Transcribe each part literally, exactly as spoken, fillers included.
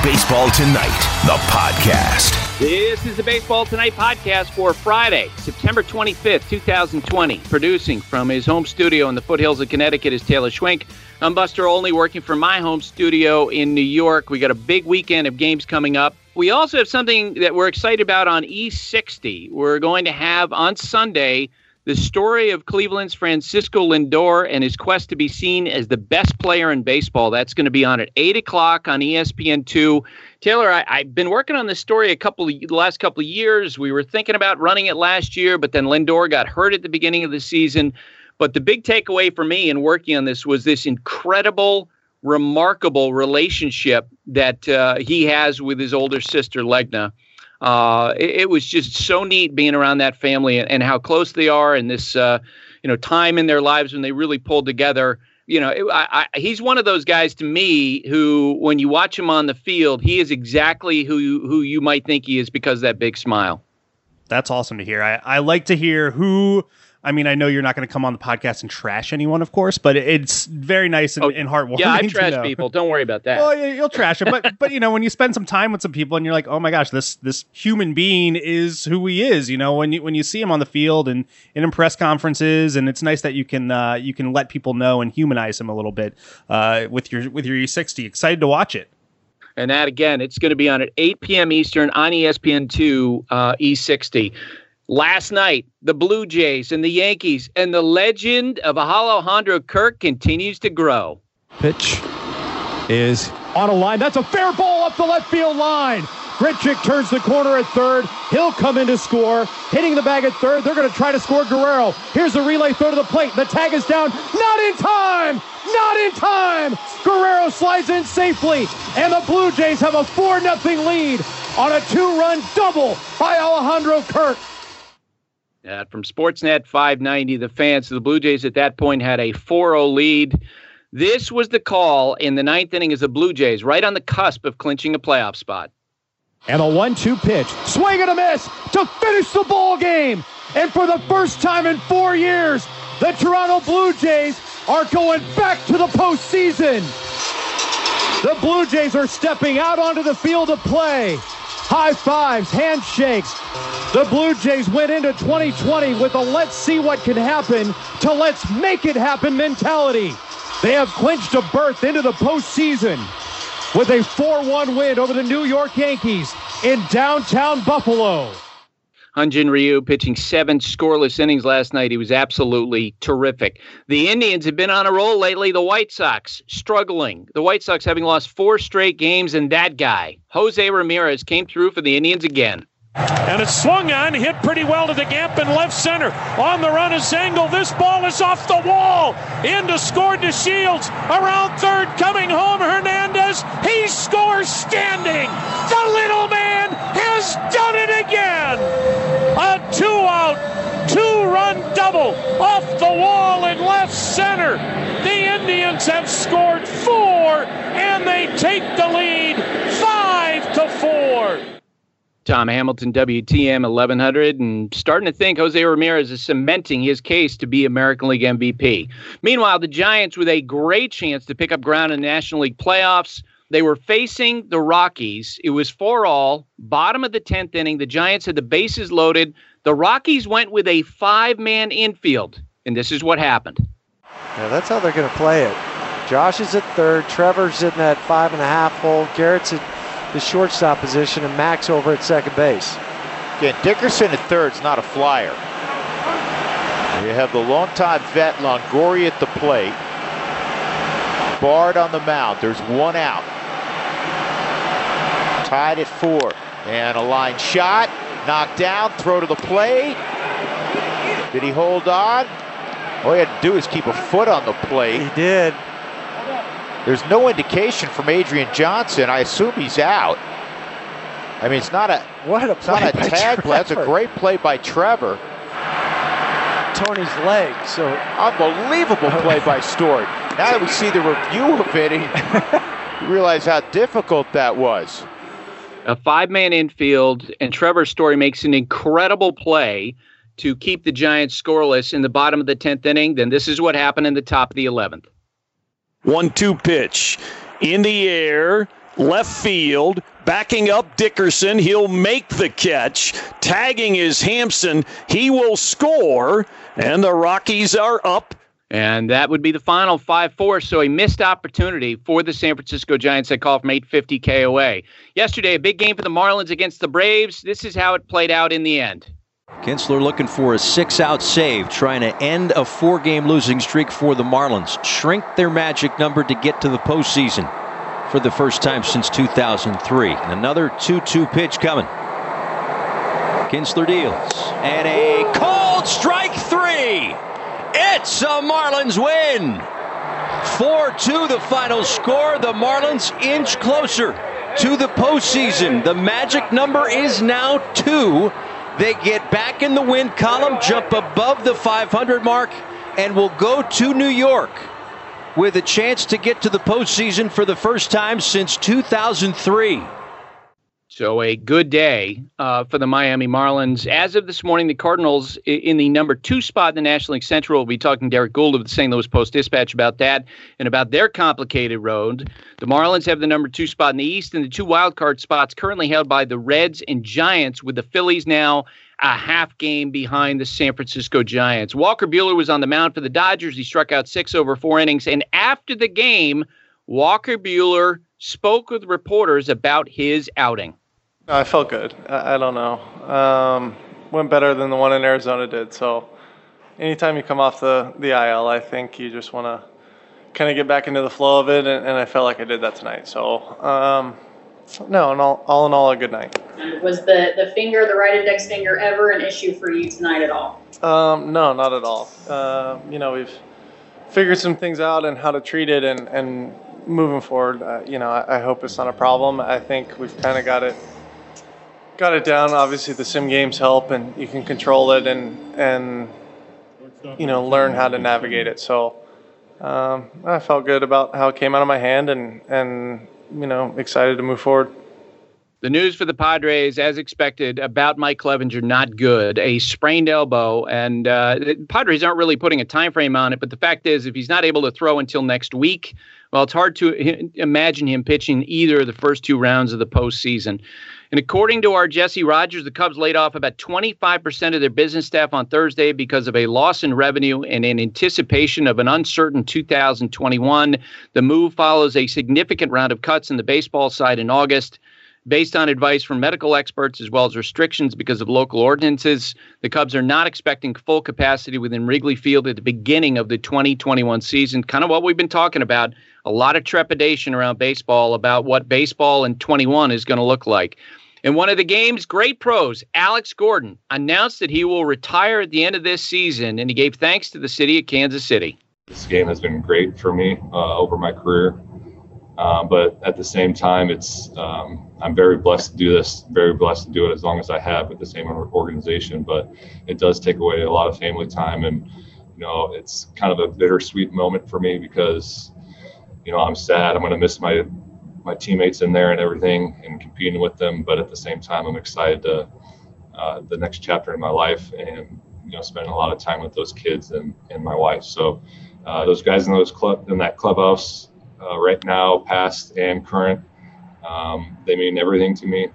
Baseball Tonight, the podcast. This is the Baseball Tonight podcast for Friday, September twenty-fifth, twenty twenty. Producing from his home studio in the foothills of Connecticut is Taylor Schwenk. I'm Buster Olney, working from my home studio in New York. We got a big weekend of games coming up. We also have something that we're excited about on E sixty. We're going to have on Sunday the story of Cleveland's Francisco Lindor and his quest to be seen as the best player in baseball. That's going to be on at eight o'clock on E S P N two. Taylor, I, I've been working on this story a couple of, the last couple of years. We were thinking about running it last year, but then Lindor got hurt at the beginning of the season. But the big takeaway for me in working on this was this incredible, remarkable relationship that uh, he has with his older sister, Legna. Uh, it, it was just so neat being around that family and, and how close they are, and this, uh, you know, time in their lives when they really pulled together. You know, it, I, I, he's one of those guys to me who, when you watch him on the field, he is exactly who you, who you might think he is because of that big smile. That's awesome to hear. I, I like to hear who. I mean, I know you're not going to come on the podcast and trash anyone, of course, but it's very nice and, oh, and heartwarming. Yeah, I trash people. Don't worry about that. Well, you'll trash them, but but you know, when you spend some time with some people and you're like, oh my gosh, this this human being is who he is. You know, when you when you see him on the field and, and in press conferences, and it's nice that you can uh, you can let people know and humanize him a little bit uh, with your with your E sixty. Excited to watch it. And that again, it's going to be on at eight p.m. Eastern on E S P N two uh, E sixty. Last night, the Blue Jays and the Yankees and the legend of Alejandro Kirk continues to grow. Pitch is on a line. That's a fair ball up the left field line. Grichuk turns the corner at third. He'll come in to score. Hitting the bag at third. They're going to try to score Guerrero. Here's the relay throw to the plate. The tag is down. Not in time. Not in time. Guerrero slides in safely. And the Blue Jays have a four nothing lead on a two-run double by Alejandro Kirk. Uh, from Sportsnet five ninety, the fans of the Blue Jays at that point had a four oh lead. This was the call in the ninth inning as the Blue Jays, right on the cusp of clinching a playoff spot. And a one two pitch. Swing and a miss to finish the ball game. And for the first time in four years, the Toronto Blue Jays are going back to the postseason. The Blue Jays are stepping out onto the field of play. High fives, handshakes. The Blue Jays went into twenty twenty with a let's see what can happen to let's make it happen mentality. They have clinched a berth into the postseason with a four one win over the New York Yankees in downtown Buffalo. Hyun-Jin Ryu pitching seven scoreless innings last night. He was absolutely terrific. The Indians have been on a roll lately. The White Sox struggling. The White Sox having lost four straight games, and that guy, Jose Ramirez, came through for the Indians again. And it's swung on, hit pretty well to the gap in left center. On the run is Engel. This ball is off the wall. Into scored to Shields. Around third, coming home, Hernandez. He scores standing. The little man has done it again. A two-out, two-run double off the wall in left center. The Indians have scored four, and they take the lead five to four. Tom Hamilton, W T M eleven hundred, and starting to think Jose Ramirez is cementing his case to be American League M V P. Meanwhile, the Giants with a great chance to pick up ground in the National League playoffs. They were facing the Rockies. It was four all, bottom of the tenth inning. The Giants had the bases loaded. The Rockies went with a five-man infield, and this is what happened. Yeah, that's how they're going to play it. Josh is at third. Trevor's in that five and a half hole. Garrett's at the shortstop position, and Max over at second base. Again, Dickerson at third's not a flyer. You have the longtime vet Longoria at the plate. Bard on the mound. There's one out. Tied at four. And a line shot. Knocked down. Throw to the plate. Did he hold on? All he had to do is keep a foot on the plate. He did. There's no indication from Adrian Johnson. I assume he's out. I mean, it's not a what a it's not a tag play. That's a great play by Trevor. Tony's leg. So unbelievable play by Story. Now that we see the review of it, you realize how difficult that was. A five-man infield, and Trevor Story makes an incredible play to keep the Giants scoreless in the bottom of the tenth inning. Then this is what happened in the top of the eleventh. one two pitch in the air. left field, backing up Dickerson. He'll make the catch. Tagging is Hampson. He will score, and the Rockies are up. And that would be the final five four, so a missed opportunity for the San Francisco Giants that call from eight fifty K O A. Yesterday, a big game for the Marlins against the Braves. This is how it played out in the end. Kinsler looking for a six-out save, trying to end a four-game losing streak for the Marlins. Shrink their magic number to get to the postseason for the first time since two thousand three. Another two two pitch coming. Kinsler deals. And a called strike three. It's a Marlins win. four two the final score. The Marlins inch closer to the postseason. The magic number is now two. They get back in the win column, jump above the five hundred mark, and will go to New York with a chance to get to the postseason for the first time since two thousand three. So a good day uh, for the Miami Marlins. As of this morning, the Cardinals in the number two spot in the National League Central. We'll be talking to Derek Gould of the Saint Louis Post-Dispatch about that and about their complicated road. The Marlins have the number two spot in the East, and the two wildcard spots currently held by the Reds and Giants, with the Phillies now a half game behind the San Francisco Giants. Walker Buehler was on the mound for the Dodgers. He struck out six over four innings, and after the game, Walker Buehler spoke with reporters about his outing. I felt good. I, I don't know. Um, went better than the one in Arizona did. So anytime you come off the, the I L, I think you just want to kind of get back into the flow of it, and, and I felt like I did that tonight. So, um, no, and all, all in all, a good night. Was the, the finger, the right index finger, ever an issue for you tonight at all? Um, no, not at all. Uh, you know, we've figured some things out and how to treat it, and, and moving forward, uh, you know, I, I hope it's not a problem. I think we've kind of got it got it down. Obviously, the sim games help, and you can control it and and you know learn how to navigate it. So um, I felt good about how it came out of my hand, and and you know excited to move forward. The news for the Padres, as expected, about Mike Clevinger, not good. A sprained elbow, and uh, the Padres aren't really putting a time frame on it. But the fact is, if he's not able to throw until next week, well, it's hard to h- imagine him pitching either of the first two rounds of the postseason. And according to our Jesse Rogers, the Cubs laid off about twenty-five percent of their business staff on Thursday because of a loss in revenue and in anticipation of an uncertain two thousand twenty-one. The move follows a significant round of cuts in the baseball side in August. Based on advice from medical experts as well as restrictions because of local ordinances, the Cubs are not expecting full capacity within Wrigley Field at the beginning of the twenty twenty-one season. Kind of what we've been talking about. A lot of trepidation around baseball about what baseball in twenty-one is going to look like. In one of the game's great pros, Alex Gordon announced that he will retire at the end of this season, and he gave thanks to the city of Kansas City. This game has been great for me uh, over my career. Uh, but at the same time, it's um, I'm very blessed to do this, very blessed to do it as long as I have with the same organization. But it does take away a lot of family time, and you know, it's kind of a bittersweet moment for me because you know I'm sad. I'm going to miss my my teammates in there and everything, and competing with them. But at the same time, I'm excited to uh, the next chapter in my life, and you know, spending a lot of time with those kids and, and my wife. So uh, those guys in those club in that clubhouse. Uh, right now, past and current, um, they mean everything to me.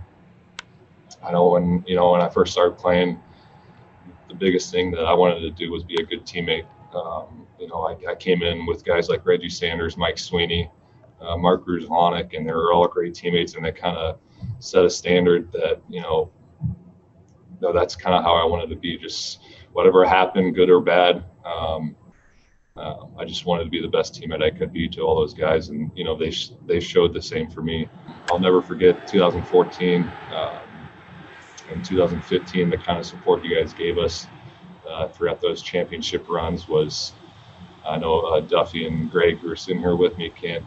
I know when you know when I first started playing, the biggest thing that I wanted to do was be a good teammate. Um, you know, I, I came in with guys like Reggie Sanders, Mike Sweeney, uh, Mark Grudzielanek, and they were all great teammates, and they kind of set a standard that you know, you know that's kind of how I wanted to be. Just whatever happened, good or bad. Um, Uh, I just wanted to be the best teammate I could be to all those guys, and you know they sh- they showed the same for me. I'll never forget two thousand fourteen um, and two thousand fifteen. The kind of support you guys gave us uh, throughout those championship runs was. I know uh, Duffy and Greg who are sitting here with me can't.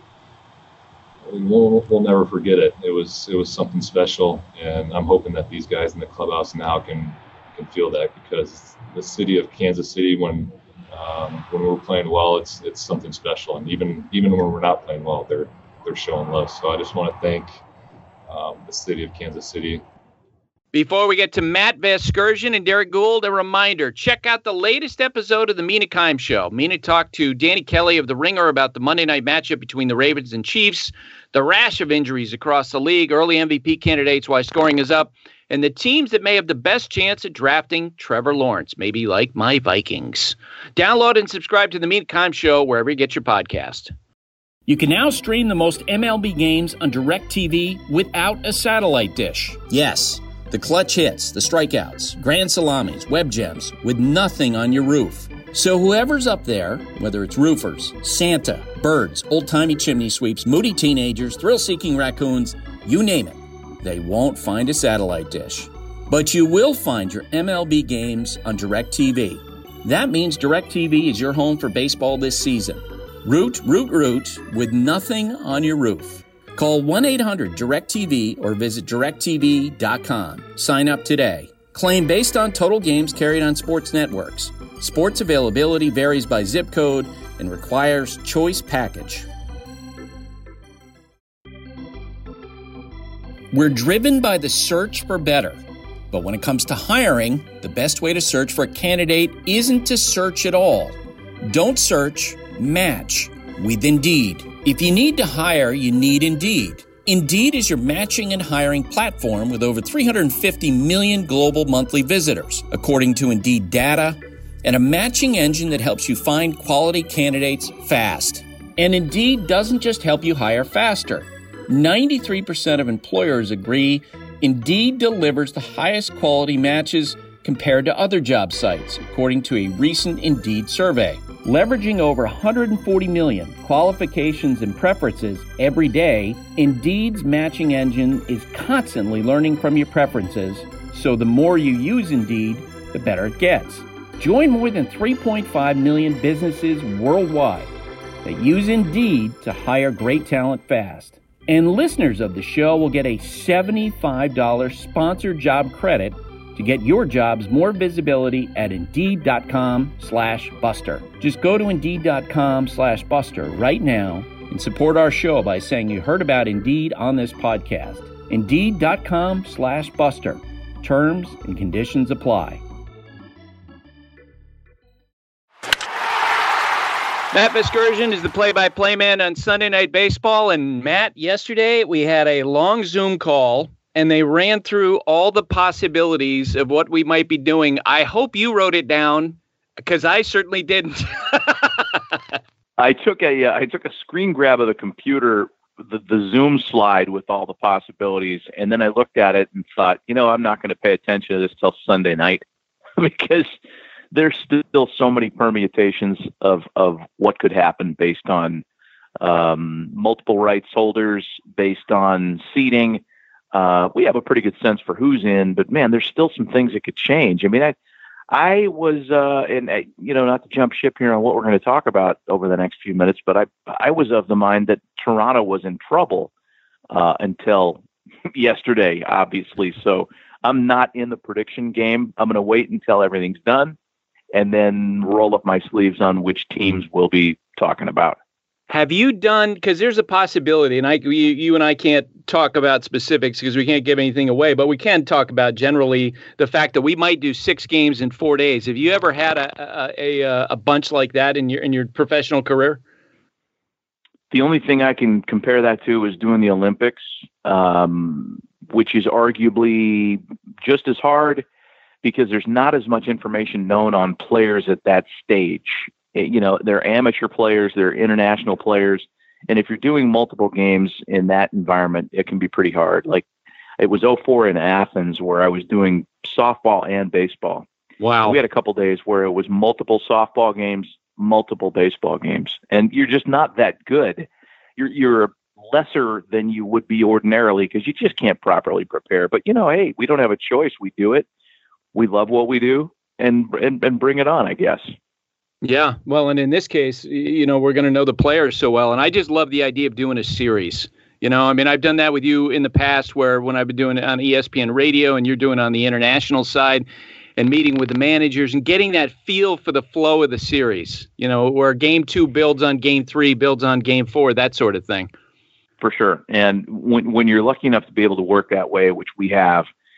We'll, we'll never forget it. It was it was something special, and I'm hoping that these guys in the clubhouse now can can feel that, because the city of Kansas City, when Um, when we're playing well, it's it's something special, and even even when we're not playing well, they're they're showing love. So I just want to thank um, the city of Kansas City. Before we get to Matt Vasgersian and Derek Gould, a reminder, check out the latest episode of the Mina Kimes Show. Mina talked to Danny Kelly of The Ringer about the Monday night matchup between the Ravens and Chiefs, the rash of injuries across the league, early M V P candidates, why scoring is up, and the teams that may have the best chance at drafting Trevor Lawrence, maybe like my Vikings. Download and subscribe to the Mina Kimes Show wherever you get your podcast. You can now stream the most M L B games on DirecTV without a satellite dish. Yes, the clutch hits, the strikeouts, grand salamis, web gems, with nothing on your roof. So whoever's up there, whether it's roofers, Santa, birds, old-timey chimney sweeps, moody teenagers, thrill-seeking raccoons, you name it, they won't find a satellite dish. But you will find your M L B games on DirecTV. That means DirecTV is your home for baseball this season. Root, root, root, with nothing on your roof. Call one eight hundred direct T V or visit direct T V dot com. Sign up today. Claim based on total games carried on sports networks. Sports availability varies by zip code and requires choice package. We're driven by the search for better. But when it comes to hiring, the best way to search for a candidate isn't to search at all. Don't search, match with Indeed. If you need to hire, you need Indeed. Indeed is your matching and hiring platform with over three hundred fifty million global monthly visitors, according to Indeed data, and a matching engine that helps you find quality candidates fast. And Indeed doesn't just help you hire faster. ninety-three percent of employers agree Indeed delivers the highest quality matches compared to other job sites, according to a recent Indeed survey. Leveraging over one hundred forty million qualifications and preferences every day, Indeed's matching engine is constantly learning from your preferences, so the more you use Indeed, the better it gets. Join more than three point five million businesses worldwide that use Indeed to hire great talent fast. And listeners of the show will get a seventy-five dollars sponsored job credit to get your jobs more visibility at Indeed.com slash Buster. Just go to Indeed.com slash Buster right now and support our show by saying you heard about Indeed on this podcast. Indeed.com slash Buster. Terms and conditions apply. Matt Vasgersian is the play-by-play man on Sunday Night Baseball. And Matt, yesterday we had a long Zoom call, and they ran through all the possibilities of what we might be doing. I hope you wrote it down, because I certainly didn't. I took a uh, I took a screen grab of the computer, the, the Zoom slide with all the possibilities, and then I looked at it and thought, you know, I'm not going to pay attention to this till Sunday night because there's still so many permutations of, of what could happen based on um, multiple rights holders, based on seating. Uh, we have a pretty good sense for who's in, but man, there's still some things that could change. I mean, I, I was, uh, and uh, you know, not to jump ship here on what we're going to talk about over the next few minutes, but I, I was of the mind that Toronto was in trouble uh, until yesterday, obviously. So I'm not in the prediction game. I'm going to wait until everything's done and then roll up my sleeves on which teams we'll be talking about. Have you done, because there's a possibility, and I, you, you and I can't talk about specifics because we can't give anything away, but we can talk about generally the fact that we might do six games in four days. Have you ever had a a, a, a bunch like that in your in your professional career? The only thing I can compare that to is doing the Olympics, um, which is arguably just as hard because there's not as much information known on players at that stage. You know, they're amateur players, they're international players. And if you're doing multiple games in that environment, it can be pretty hard. Like it was oh four in Athens where I was doing softball and baseball. Wow. We had a couple days where it was multiple softball games, multiple baseball games, and you're just not that good. You're, you're lesser than you would be ordinarily because you just can't properly prepare. But, you know, hey, we don't have a choice. We do it. We love what we do and, and, and bring it on, I guess. Yeah, well, and in this case, you know, we're going to know the players so well. And I just love the idea of doing a series. You know, I mean, I've done that with you in the past where when I've been doing it on E S P N radio and you're doing it on the international side and meeting with the managers and getting that feel for the flow of the series, you know, where game two builds on game three, builds on game four, that sort of thing. For sure. And when when you're lucky enough to be able to work that way, which we have,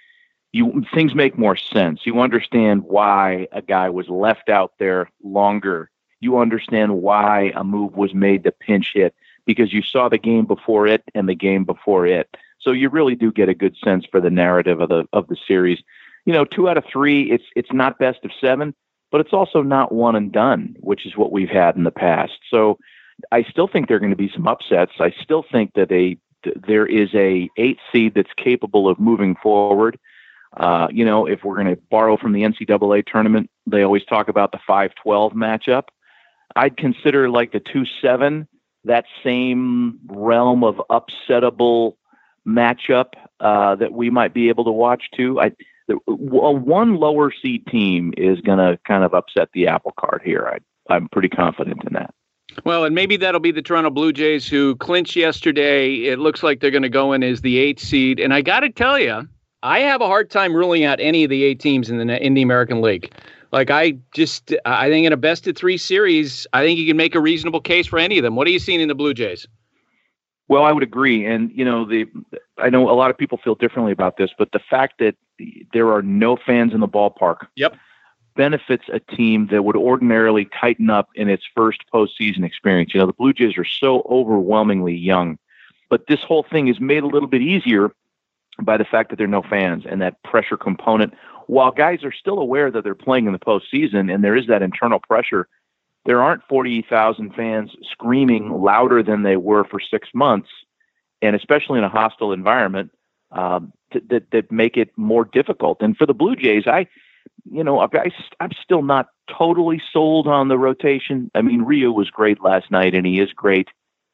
you things make more sense. You understand why a guy was left out there longer. You understand why a move was made to pinch hit because you saw the game before it and the game before it. So you really do get a good sense for the narrative of the of the series. You know, two out of three, it's it's not best of seven, but it's also not one and done, which is what we've had in the past. So I still think there are going to be some upsets. I still think that a there is a eight seed that's capable of moving forward. Uh, you know, if we're going to borrow from the N C double A tournament, they always talk about the five twelve matchup. I'd consider like the two seven that same realm of upsettable matchup uh, that we might be able to watch too. I, the, a one lower seed team is going to kind of upset the apple cart here. I, I'm pretty confident in that. Well, and maybe that'll be the Toronto Blue Jays who clinched yesterday. It looks like they're going to go in as the eighth seed. And I got to tell you, I have a hard time ruling out any of the eight teams in the in the American League. Like, I just, I think in a best of three series, I think you can make a reasonable case for any of them. What are you seeing in the Blue Jays? Well, I would agree. And, you know, the I know a lot of people feel differently about this, but the fact that there are no fans in the ballpark yep. benefits a team that would ordinarily tighten up in its first postseason experience. You know, the Blue Jays are so overwhelmingly young, but this whole thing is made a little bit easier by the fact that there are no fans and that pressure component. While guys are still aware that they're playing in the postseason and there is that internal pressure, there aren't forty thousand fans screaming louder than they were for six months, and especially in a hostile environment, um, t- that that make it more difficult. And for the Blue Jays, I, you know, I, I'm still not totally sold on the rotation. I mean, Rio was great last night, and he is great.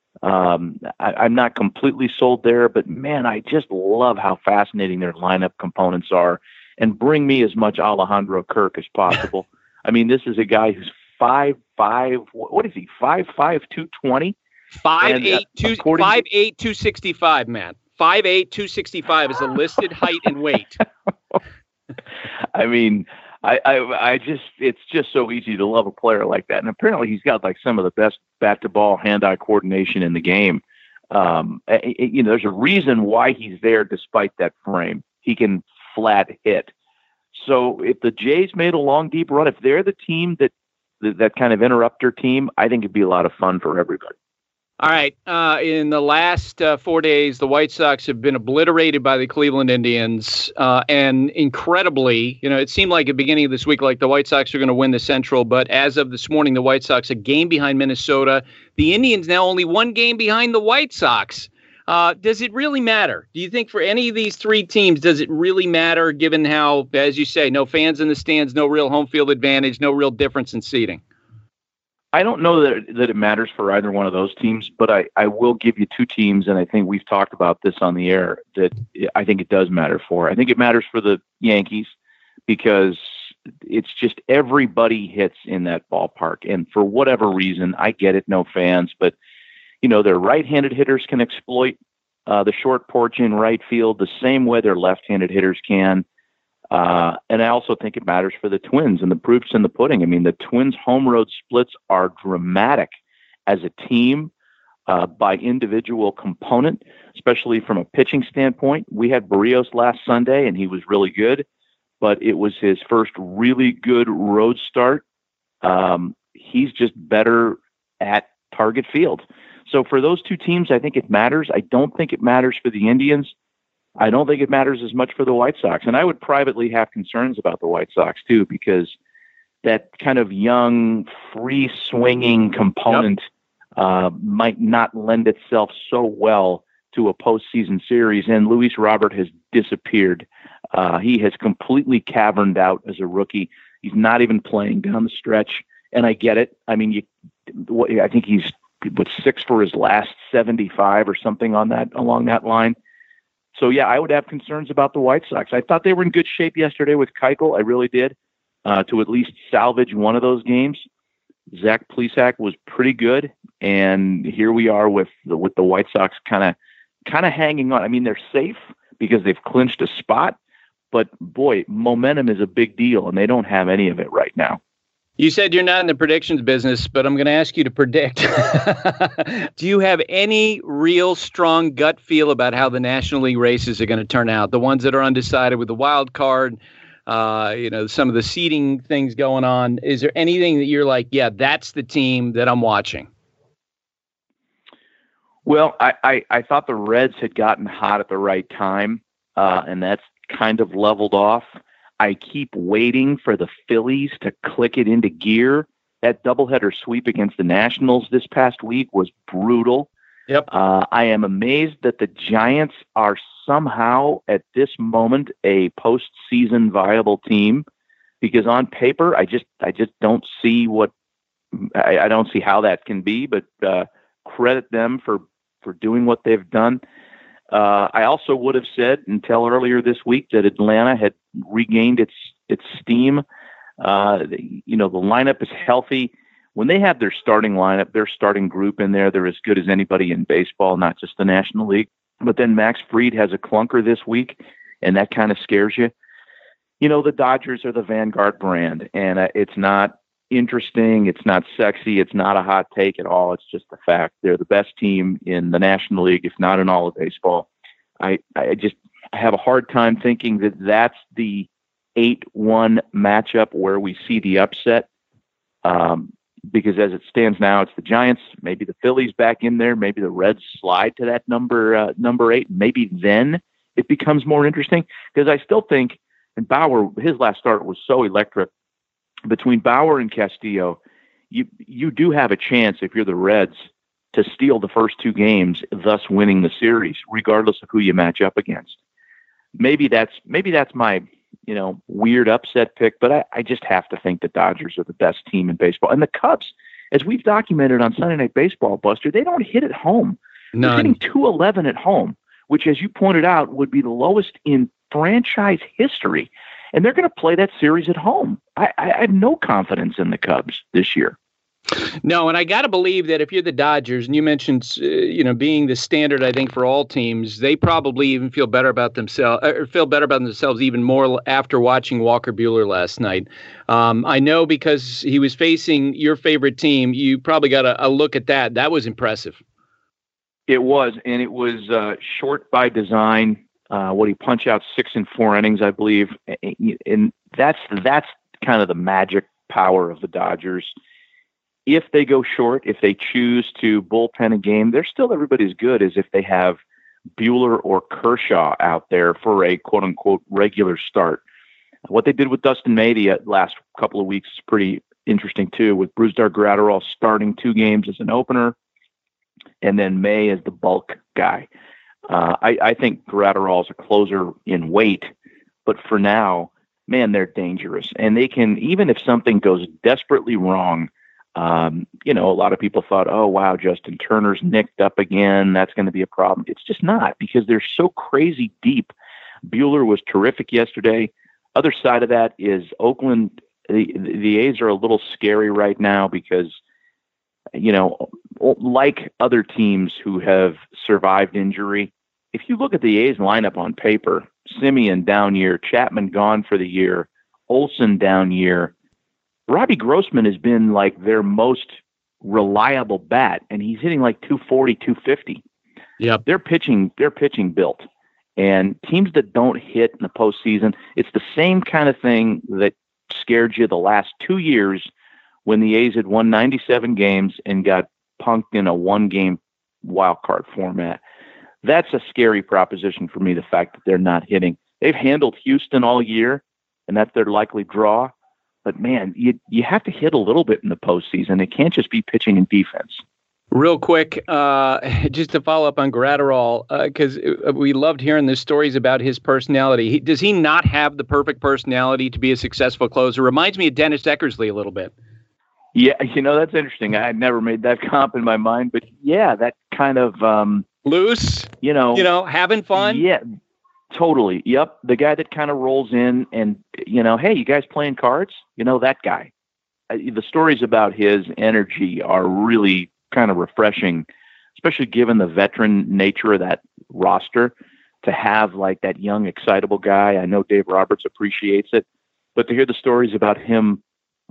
Um, I, I'm not completely sold there, but man, I just love how fascinating their lineup components are. And bring me as much Alejandro Kirk as possible. I mean, this is a guy who's five five. What is he? Five five two twenty. Five and, eight uh, two five eight two sixty five. Man, five eight two sixty five is the listed height and weight. I mean, I, I I just it's just so easy to love a player like that, and apparently he's got like some of the best bat to ball hand eye coordination in the game. Um, you know, there's a reason why he's there despite that frame. He can flat hit. So if the Jays made a long, deep run, if they're the team that that kind of interrupter team, I think it'd be a lot of fun for everybody. All right. Uh, in the last uh, four days, the White Sox have been obliterated by the Cleveland Indians. Uh, and incredibly, you know, it seemed like at the beginning of this week, like the White Sox are going to win the Central. But as of this morning, the White Sox a game behind Minnesota. The Indians now only one game behind the White Sox. Uh, does it really matter? Do you think for any of these three teams, does it really matter given how, as you say, no fans in the stands, no real home field advantage, no real difference in seating? I don't know that, that it matters for either one of those teams, but I, I will give you two teams, and I think we've talked about this on the air, that I think it does matter for. I think it matters for the Yankees because it's just everybody hits in that ballpark. And for whatever reason, I get it, no fans, but you know, their right-handed hitters can exploit uh, the short porch in right field the same way their left-handed hitters can. Uh, and I also think it matters for the Twins, and the proof's in the pudding. I mean, the Twins' home road splits are dramatic as a team uh, by individual component, especially from a pitching standpoint. We had Barrios last Sunday, and he was really good, but it was his first really good road start. Um, he's just better at target field. So for those two teams, I think it matters. I don't think it matters for the Indians. I don't think it matters as much for the White Sox. And I would privately have concerns about the White Sox too, because that kind of young, free swinging component yep. uh, might not lend itself so well to a postseason series. And Luis Robert has disappeared. Uh, he has completely caverned out as a rookie. He's not even playing down the stretch. And I get it. I mean, you, I think he's, with six for his last seventy-five or something on that, along that line. So yeah, I would have concerns about the White Sox. I thought they were in good shape yesterday with Keuchel. I really did, uh, to at least salvage one of those games. Zach Plesac was pretty good. And here we are with the, with the White Sox kind of, kind of hanging on. I mean, they're safe because they've clinched a spot, but boy, momentum is a big deal and they don't have any of it right now. You said you're not in the predictions business, but I'm going to ask you to predict. Do you have any real strong gut feel about how the National League races are going to turn out? The ones that are undecided with the wild card, uh, you know, some of the seeding things going on. Is there anything that you're like, yeah, that's the team that I'm watching? Well, I, I, I thought the Reds had gotten hot at the right time, uh, and that's kind of leveled off. I keep waiting for the Phillies to click it into gear. That doubleheader sweep against the Nationals this past week was brutal. Yep. Uh, I am amazed that the Giants are somehow at this moment a postseason viable team, because on paper, I just I just don't see what I, I don't see how that can be. But uh, credit them for for doing what they've done. Uh, I also would have said until earlier this week that Atlanta had regained its its steam. Uh, the, you know, the lineup is healthy. When they have their starting lineup, their starting group in there, they're as good as anybody in baseball, not just the National League. But then Max Fried has a clunker this week, and that kind of scares you. You know, the Dodgers are the Vanguard brand, and uh, it's not interesting. It's not sexy. It's not a hot take at all. It's just a fact. They're the best team in the National League, if not in all of baseball. I, I just I have a hard time thinking that that's the eight one matchup where we see the upset. Um, because as it stands now, it's the Giants, maybe the Phillies back in there, maybe the Reds slide to that number uh, number eight. Maybe then it becomes more interesting, because I still think, and Bauer, his last start was so electric. Between Bauer and Castillo, you you do have a chance, if you're the Reds, to steal the first two games, thus winning the series, regardless of who you match up against. Maybe that's maybe that's my you know weird upset pick, but I, I just have to think the Dodgers are the best team in baseball. And the Cubs, as we've documented on Sunday Night Baseball, Buster, they don't hit at home. None. They're hitting two eleven at home, which, as you pointed out, would be the lowest in franchise history. And they're going to play that series at home. I, I have no confidence in the Cubs this year. No, and I got to believe that if you're the Dodgers, and you mentioned, uh, you know, being the standard, I think, for all teams, they probably even feel better about themselves, or feel better about themselves even more after watching Walker Buehler last night. Um, I know, because he was facing your favorite team, you probably got a, a look at that. That was impressive. It was, and it was uh, short by design. Uh, what he punch out six in four innings, I believe, and that's that's kind of the magic power of the Dodgers. If they go short, if they choose to bullpen a game, they're still everybody as good as if they have Buehler or Kershaw out there for a quote unquote regular start. What they did with Dustin May the last couple of weeks is pretty interesting too, with Brusdar Graterol starting two games as an opener, and then May as the bulk guy. Uh, I, I think Graterol is a closer in weight, but for now, man, they're dangerous. And they can, even if something goes desperately wrong, um, you know, a lot of people thought, oh, wow, Justin Turner's nicked up again. That's going to be a problem. It's just not, because they're so crazy deep. Buehler was terrific yesterday. Other side of that is Oakland. The, the A's are a little scary right now because, you know, like other teams who have survived injury, if you look at the A's lineup on paper, Simeon down year, Chapman gone for the year, Olsen down year, Robbie Grossman has been like their most reliable bat, and he's hitting like two forty, two fifty. Yep. They're pitching, they're pitching built. And teams that don't hit in the postseason, it's the same kind of thing that scared you the last two years when the A's had won ninety-seven games and got punked in a one-game wild card format. That's a scary proposition for me, the fact that they're not hitting. They've handled Houston all year, and that's their likely draw. But, man, you you have to hit a little bit in the postseason. It can't just be pitching and defense. Real quick, uh, just to follow up on Graterol, because uh, we loved hearing the stories about his personality. He, does he not have the perfect personality to be a successful closer? Reminds me of Dennis Eckersley a little bit. Yeah, you know, that's interesting. I had never made that comp in my mind. But, yeah, that kind of... Um, Loose, you know, you know, having fun. Yeah, totally. Yep. The guy that kind of rolls in and, you know, hey, you guys playing cards? You know, that guy. Uh, the stories about his energy are really kind of refreshing, especially given the veteran nature of that roster, to have like that young, excitable guy. I know Dave Roberts appreciates it, but to hear the stories about him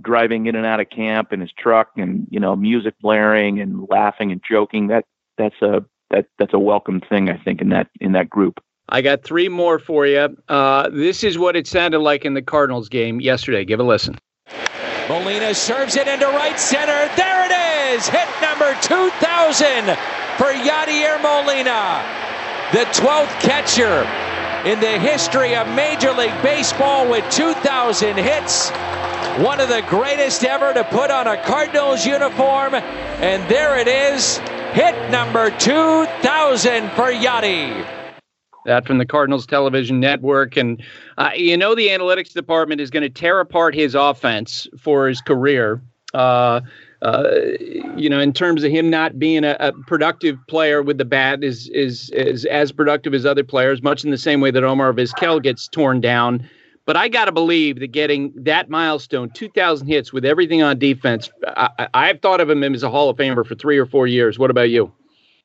driving in and out of camp in his truck, and you know, music blaring and laughing and joking. That that's a that that's a welcome thing, I think, in that in that group. I got three more for you. Uh, this is what it sounded like in the Cardinals game yesterday. Give a listen. Molina serves it into right center. There it is! Hit number two thousand for Yadier Molina, the twelfth catcher in the history of Major League Baseball with two thousand hits. One of the greatest ever to put on a Cardinals uniform. And there it is, hit number two thousand for Yadi. That from the Cardinals television network. And, uh, you know, the analytics department is going to tear apart his offense for his career. Uh, uh, you know, in terms of him not being a, a productive player with the bat is, is, is as productive as other players, much in the same way that Omar Vizquel gets torn down. But I got to believe that getting that milestone, two thousand hits with everything on defense, I, I've thought of him as a Hall of Famer for three or four years. What about you?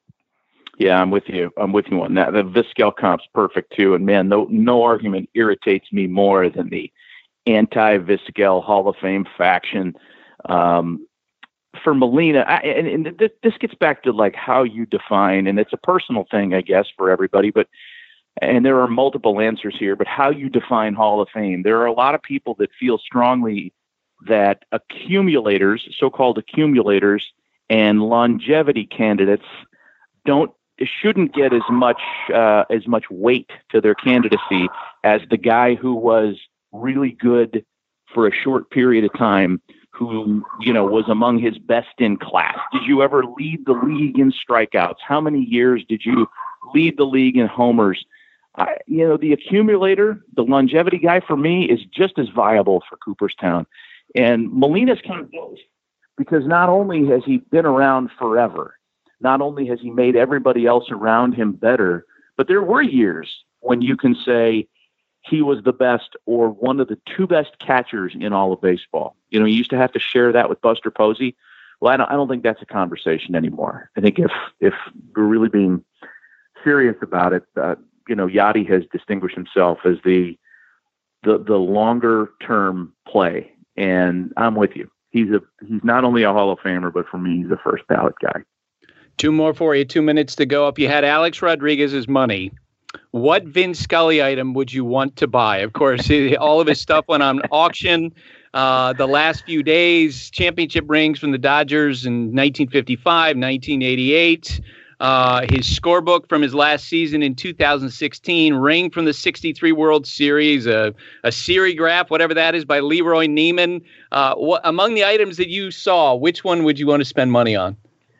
Yeah, I'm with you. I'm with you on that. The Vizquel comp's perfect too. And man, no, no argument irritates me more than the anti-Vizquel Hall of Fame faction. Um, for Molina, I, and, and th- this gets back to like how you define, and it's a personal thing, I guess, for everybody, but, and there are multiple answers here, but how you define Hall of Fame. There are a lot of people that feel strongly that accumulators, so-called accumulators, and longevity candidates don't shouldn't get as much uh, as much weight to their candidacy as the guy who was really good for a short period of time, who, you know, was among his best in class. Did you ever lead the league in strikeouts? How many years did you lead the league in homers? I, you know, the accumulator, the longevity guy for me is just as viable for Cooperstown. And Molina's kind of both, because not only has he been around forever, not only has he made everybody else around him better, but there were years when you can say he was the best or one of the two best catchers in all of baseball. You know, you used to have to share that with Buster Posey. Well, I don't, I don't think that's a conversation anymore. I think if if we're really being serious about it, uh, you know, Yadi has distinguished himself as the the the longer term play, and I'm with you. He's a he's not only a Hall of Famer, but for me, he's a first ballot guy. Two more for you. Two minutes to go. If you had Alex Rodriguez's money, what Vin Scully item would you want to buy? Of course, he, all of his stuff went on auction. Uh, the last few days, championship rings from the Dodgers in nineteen fifty-five, nineteen eighty-eight. Uh, his scorebook from his last season in two thousand sixteen, ring from the sixty-three World Series, a, a serigraph, whatever that is, by Leroy Neiman. Uh, wh- among the items that you saw, which one would you want to spend money on?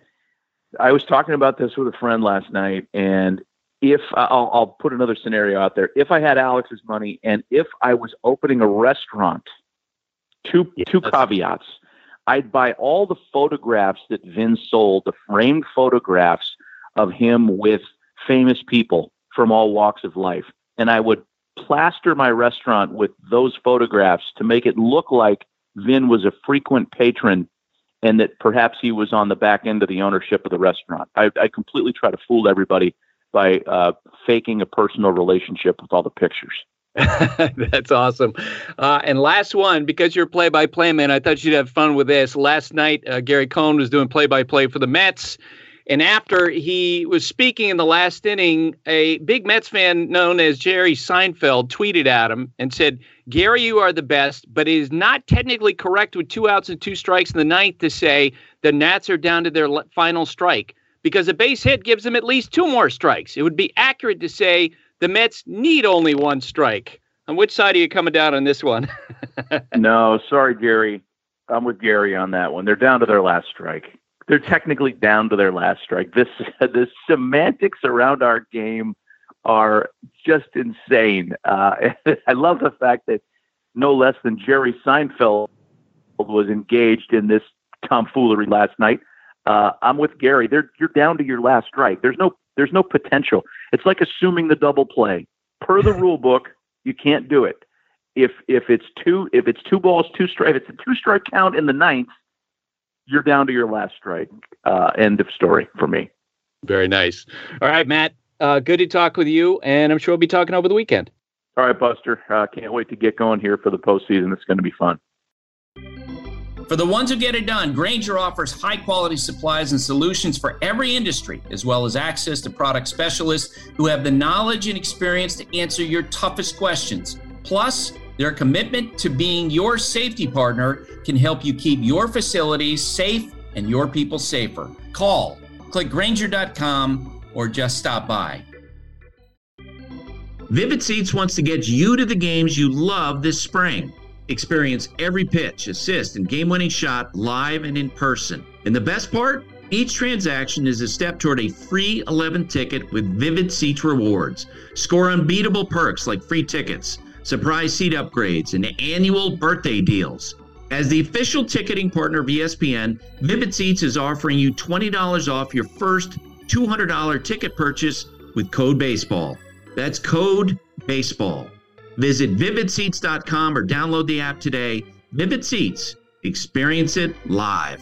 I was talking about this with a friend last night, and if I'll, I'll put another scenario out there, if I had Alex's money and if I was opening a restaurant, two yes. two caveats, I'd buy all the photographs that Vin sold, the framed photographs of him with famous people from all walks of life, and I would plaster my restaurant with those photographs to make it look like Vin was a frequent patron and that perhaps he was on the back end of the ownership of the restaurant. I, I completely try to fool everybody by uh, faking a personal relationship with all the pictures. That's awesome. Uh, and last one, because you're a play-by-play man, I thought you'd have fun with this. Last night, uh, Gary Cohn was doing play-by-play for the Mets. And after he was speaking in the last inning, a big Mets fan known as Jerry Seinfeld tweeted at him and said, "Gary, you are the best, but it is not technically correct with two outs and two strikes in the ninth to say the Nats are down to their final strike, because a base hit gives them at least two more strikes. It would be accurate to say the Mets need only one strike." On which side are you coming down on this one? No, sorry, Jerry. I'm with Gary on that one. They're down to their last strike. They're technically down to their last strike. This the semantics around our game are just insane. Uh, I love the fact that no less than Jerry Seinfeld was engaged in this tomfoolery last night. Uh, I'm with Gary. They're, you're down to your last strike. There's no there's no potential. It's like assuming the double play. Per the rule book, you can't do it. If if it's two if it's two balls, two strike, if it's a two strike count in the ninth, you're down to your last strike. Uh, end of story for me. Very nice. All right, Matt. Uh, good to talk with you, and I'm sure we'll be talking over the weekend. All right, Buster. Uh, can't wait to get going here for the postseason. It's going to be fun. For the ones who get it done, Grainger offers high-quality supplies and solutions for every industry, as well as access to product specialists who have the knowledge and experience to answer your toughest questions. Plus, their commitment to being your safety partner can help you keep your facilities safe and your people safer. Call, click Grainger dot com, or just stop by. Vivid Seats wants to get you to the games you love this spring. Experience every pitch, assist, and game-winning shot live and in person. And the best part? Each transaction is a step toward a free eleventh ticket with Vivid Seats rewards. Score unbeatable perks like free tickets, surprise seat upgrades, and annual birthday deals. As the official ticketing partner of E S P N, Vivid Seats is offering you twenty dollars off your first two hundred dollars ticket purchase with code BASEBALL. That's code BASEBALL. Visit vivid seats dot com or download the app today. Vivid Seats. Experience it live.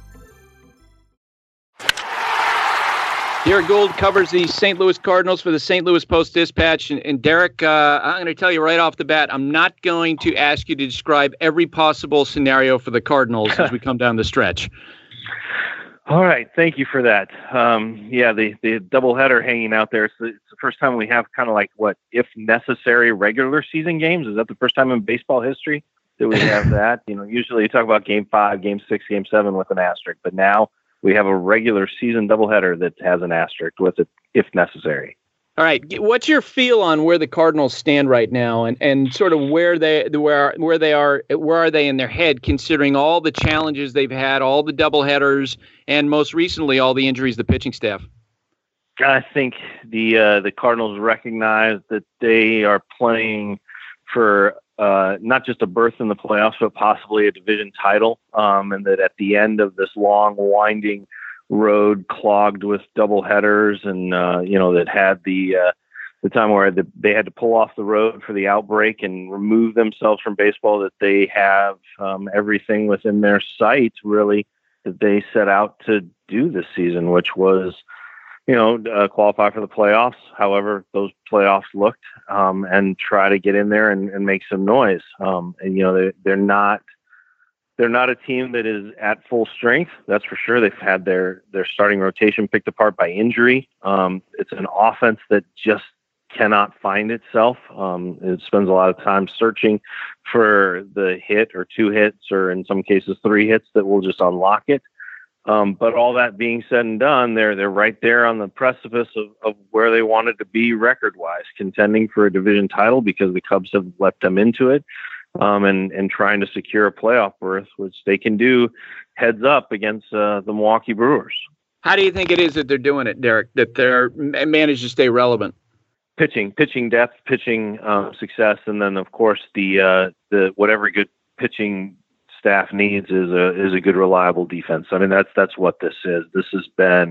Derek Gould covers the Saint Louis Cardinals for the Saint Louis Post-Dispatch. And, and Derek, uh, I'm going to tell you right off the bat, I'm not going to ask you to describe every possible scenario for the Cardinals as we come down the stretch. All right. Thank you for that. Um, yeah, the, the doubleheader hanging out there. It's the, it's the first time we have kind of like what, if necessary, regular season games. Is that the first time in baseball history that we have that? You know, usually you talk about game five, game six, game seven with an asterisk, but now we have a regular season doubleheader that has an asterisk with it if necessary. All right. What's your feel on where the Cardinals stand right now, and, and sort of where they where where they are where are they in their head, considering all the challenges they've had, all the doubleheaders, and most recently all the injuries to the pitching staff? I think the uh, the Cardinals recognize that they are playing for uh, not just a berth in the playoffs, but possibly a division title, um, and that at the end of this long, winding road clogged with double headers, and uh, you know that had the uh, the time where the, they had to pull off the road for the outbreak and remove themselves from baseball, that they have um, everything within their sight really that they set out to do this season, which was you know uh, qualify for the playoffs, however those playoffs looked, um, and try to get in there and, and make some noise. Um, and you know they, they're not. They're not a team that is at full strength. That's for sure. They've had their, their starting rotation picked apart by injury. Um, it's an offense that just cannot find itself. Um, it spends a lot of time searching for the hit or two hits, or in some cases three hits that will just unlock it. Um, but all that being said and done, they're, they're right there on the precipice of, of where they wanted to be record-wise, contending for a division title because the Cubs have let them into it. Um, and, and trying to secure a playoff berth, which they can do heads up against uh, the Milwaukee Brewers. How do you think it is that they're doing it, Derek, that they're managed to stay relevant? Pitching, pitching depth, pitching um, success, and then, of course, the uh, the what every good pitching staff needs is a is a good, reliable defense. I mean, that's that's what this is. This has been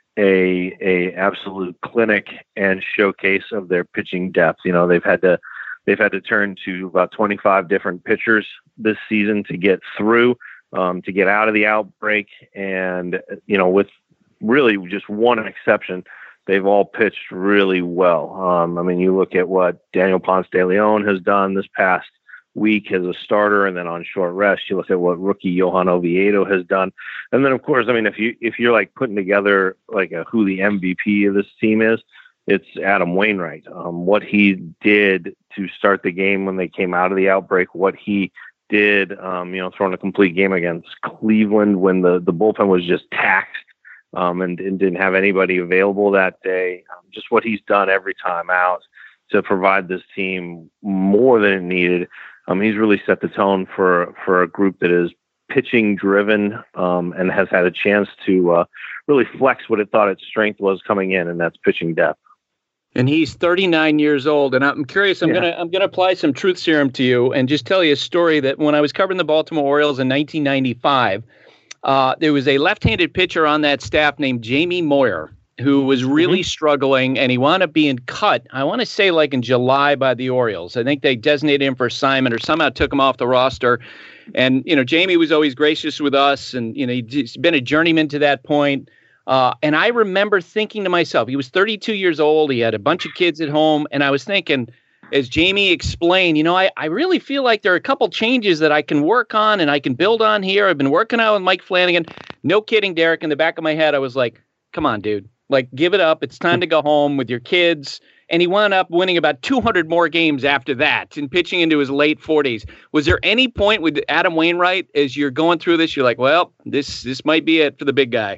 a a absolute clinic and showcase of their pitching depth. You know, they've had to They've had to turn to about twenty-five different pitchers this season to get through, um, to get out of the outbreak. And, you know, with really just one exception, they've all pitched really well. Um, I mean, you look at what Daniel Ponce de Leon has done this past week as a starter, and then on short rest, you look at what rookie Johan Oviedo has done. And then, of course, I mean, if you, if you're like putting together like a, who the M V P of this team is, it's Adam Wainwright. Um, what he did to start the game when they came out of the outbreak, what he did, um, you know, throwing a complete game against Cleveland when the, the bullpen was just taxed um, and, and didn't have anybody available that day. Um, just what he's done every time out to provide this team more than it needed. Um, he's really set the tone for, for a group that is pitching driven um, and has had a chance to uh, really flex what it thought its strength was coming in, and that's pitching depth. And he's thirty-nine years old. And I'm curious, I'm yeah. gonna I'm gonna apply some truth serum to you and just tell you a story that when I was covering the Baltimore Orioles in nineteen ninety-five, uh, there was a left-handed pitcher on that staff named Jamie Moyer who was really mm-hmm. struggling, and he wound up being cut, I want to say like in July by the Orioles. I think they designated him for assignment or somehow took him off the roster. And, you know, Jamie was always gracious with us, and, you know, he's been a journeyman to that point. Uh, and I remember thinking to myself, he was thirty-two years old. He had a bunch of kids at home. And I was thinking, as Jamie explained, you know, I, I really feel like there are a couple changes that I can work on and I can build on here. I've been working out with Mike Flanagan. No kidding, Derek. In the back of my head, I was like, come on, dude. Like, give it up. It's time to go home with your kids. And he wound up winning about two hundred more games after that and pitching into his late forties. Was there any point with Adam Wainwright as you're going through this, you're like, well, this this might be it for the big guy?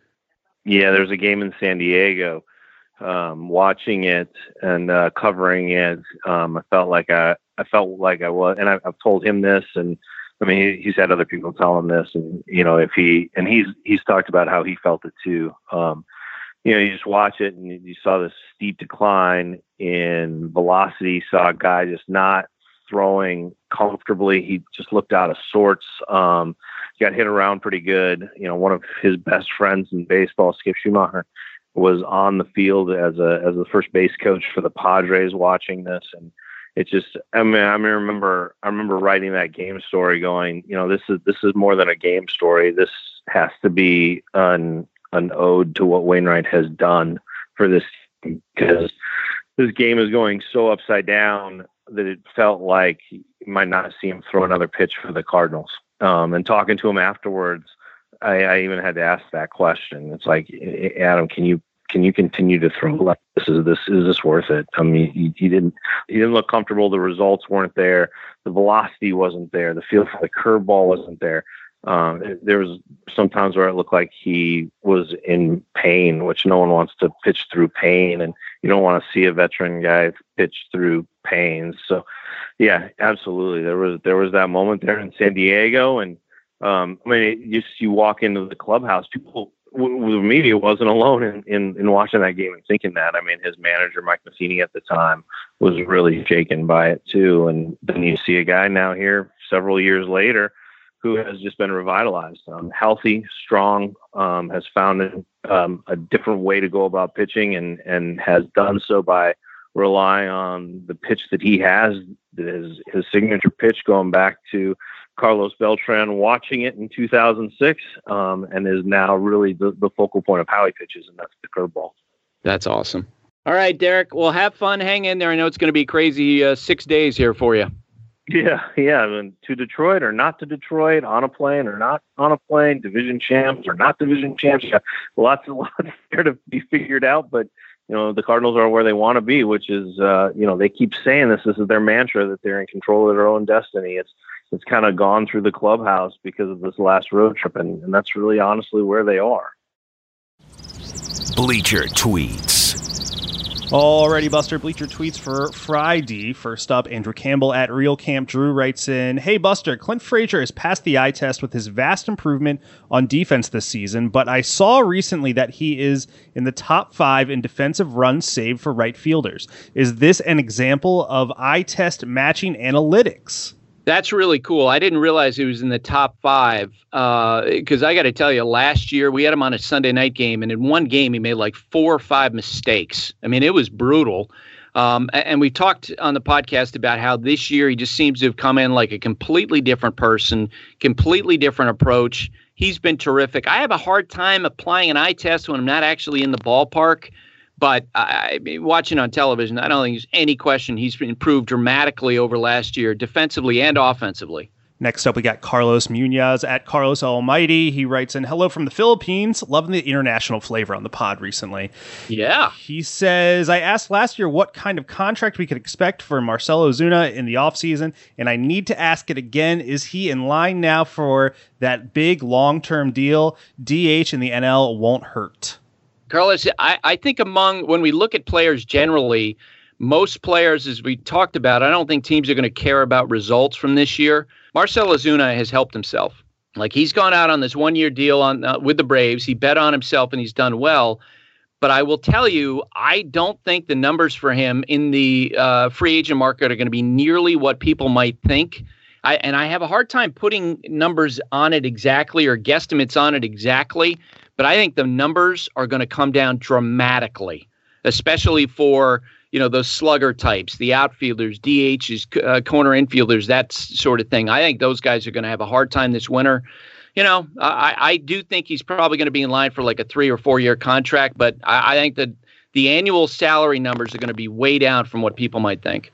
Yeah, there's a game in San Diego. Um, watching it and uh, covering it, um, I felt like I, I felt like I was, and I, I've told him this, and I mean, he, he's had other people tell him this, and you know, if he, and he's he's talked about how he felt it too. Um, you know, you just watch it, and you saw this steep decline in velocity. Saw a guy just not throwing comfortably. He just looked out of sorts. Um, he got hit around pretty good. You know, one of his best friends in baseball, Skip Schumacher, was on the field as a as the first base coach for the Padres watching this, and it just I mean I mean, remember I remember writing that game story going, you know, this is this is more than a game story. This has to be an an ode to what Wainwright has done for this team, because this game is going so upside down that it felt like you might not see him throw another pitch for the Cardinals. Um, and talking to him afterwards, I, I even had to ask that question. It's like, Adam, can you can you continue to throw like this? Is this is this worth it? I mean, he, he didn't he didn't look comfortable. The results weren't there. The velocity wasn't there. The feel for the curveball wasn't there. Um, there was sometimes where it looked like he was in pain, which no one wants to pitch through pain, and you don't want to see a veteran guy pitch through pain. So, yeah, absolutely. There was there was that moment there in San Diego, and um, I mean, it, just you walk into the clubhouse, people. The media wasn't alone in, in, in watching that game and thinking that. I mean, his manager, Mike Matheny, at the time was really shaken by it too. And then you see a guy now here several years later who has just been revitalized, um, healthy, strong, um, has found um, a different way to go about pitching, and, and has done so by relying on the pitch that he has, his, his signature pitch going back to Carlos Beltran, watching it in two thousand six, um, and is now really the, the focal point of how he pitches, and that's the curveball. That's awesome. All right, Derek, well, have fun. Hang in there. I know it's going to be crazy uh, six days here for you. Yeah, yeah. I mean, to Detroit or not to Detroit, on a plane or not on a plane, division champs or not division champs. Yeah, lots and lots there to be figured out, but you know, the Cardinals are where they want to be, which is, uh, you know, they keep saying this. This is their mantra, that they're in control of their own destiny. It's it's kind of gone through the clubhouse because of this last road trip, and, and that's really honestly where they are. Bleacher Tweets. Alrighty, Buster. Bleacher Tweets for Friday. First up, Andrew Campbell at Real Camp Drew writes in, "Hey, Buster, Clint Frazier has passed the eye test with his vast improvement on defense this season, but I saw recently that he is in the top five in defensive runs saved for right fielders. Is this an example of eye test matching analytics?" That's really cool. I didn't realize he was in the top five because uh, I got to tell you, last year we had him on a Sunday night game, and in one game he made like four or five mistakes. I mean, it was brutal. Um, and we talked on the podcast about how this year he just seems to have come in like a completely different person, completely different approach. He's been terrific. I have a hard time applying an eye test when I'm not actually in the ballpark. But I, I watching on television, I don't think there's any question he's improved dramatically over last year, defensively and offensively. Next up, we got Carlos Munoz at Carlos Almighty. He writes in, "Hello from the Philippines. Loving the international flavor on the pod recently." Yeah. He says, "I asked last year what kind of contract we could expect for Marcell Ozuna in the offseason, and I need to ask it again. Is he in line now for that big long-term deal? D H in the N L won't hurt." Carlos, I, I think among, when we look at players generally, most players, as we talked about, I don't think teams are going to care about results from this year. Marcell Ozuna has helped himself. Like, he's gone out on this one-year deal on uh, with the Braves. He bet on himself, and he's done well. But I will tell you, I don't think the numbers for him in the uh, free agent market are going to be nearly what people might think. I, and I have a hard time putting numbers on it exactly or guesstimates on it exactly. But I think the numbers are going to come down dramatically, especially for, you know, those slugger types, the outfielders, D Hs, uh, corner infielders, that sort of thing. I think those guys are going to have a hard time this winter. You know, I, I do think he's probably going to be in line for like a three or four year contract, but I, I think that the annual salary numbers are going to be way down from what people might think.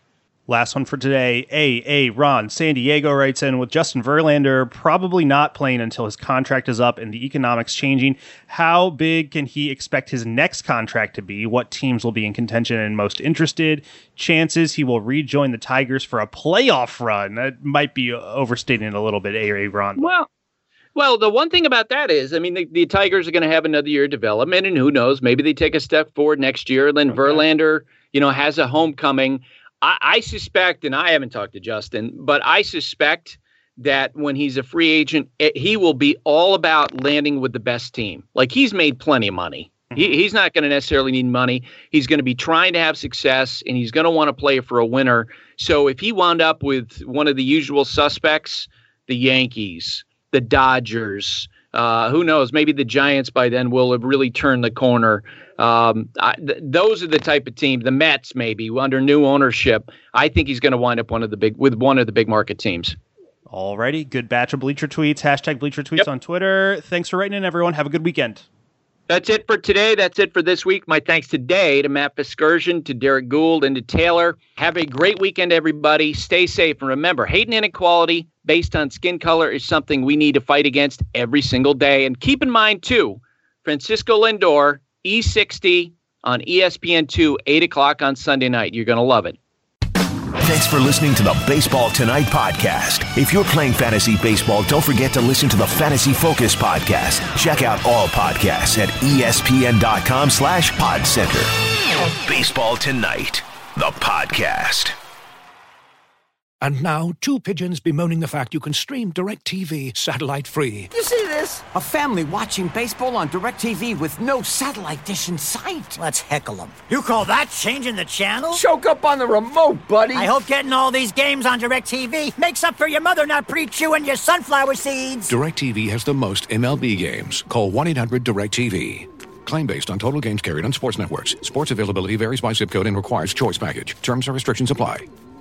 Last one for today. A. A. Ron San Diego writes in, with Justin Verlander probably not playing until his contract is up and the economics changing, how big can he expect his next contract to be? What teams will be in contention and most interested? Chances he will rejoin the Tigers for a playoff run? That might be overstating it a little bit, A. A. Ron. Well, well, the one thing about that is, I mean, the, the Tigers are going to have another year of development, and who knows, maybe they take a step forward next year, and then okay. Verlander, you know, has a homecoming. I, I suspect, and I haven't talked to Justin, but I suspect that when he's a free agent, it, he will be all about landing with the best team. Like, he's made plenty of money. Mm-hmm. He, he's not going to necessarily need money. He's going to be trying to have success, and he's going to want to play for a winner. So if he wound up with one of the usual suspects, the Yankees, the Dodgers, uh, who knows, maybe the Giants by then will have really turned the corner. Um, I, th- those are the type of team, the Mets maybe under new ownership. I think he's going to wind up one of the big with one of the big market teams. Alrighty, good batch of Bleacher Tweets. Hashtag Bleacher Tweets yep. on Twitter. Thanks for writing in, everyone. Have a good weekend. That's it for today. That's it for this week. My thanks today to Matt Fiskersion, to Derek Gould, and to Taylor. Have a great weekend, everybody. Stay safe. And remember, hate and inequality based on skin color is something we need to fight against every single day. And keep in mind, too, Francisco Lindor, E sixty on E S P N two, eight o'clock on Sunday night. You're going to love it. Thanks for listening to the Baseball Tonight podcast. If you're playing fantasy baseball, don't forget to listen to the Fantasy Focus podcast. Check out all podcasts at espn.com slash podcenter. Baseball Tonight, the podcast. And now, two pigeons bemoaning the fact you can stream DirecTV satellite-free. You see this? A family watching baseball on DirecTV with no satellite dish in sight. Let's heckle them. You call that changing the channel? Choke up on the remote, buddy. I hope getting all these games on DirecTV makes up for your mother not pre-chewing your sunflower seeds. DirecTV has the most M L B games. Call one eight hundred direct T V. Claim based on total games carried on sports networks. Sports availability varies by zip code and requires choice package. Terms and restrictions apply.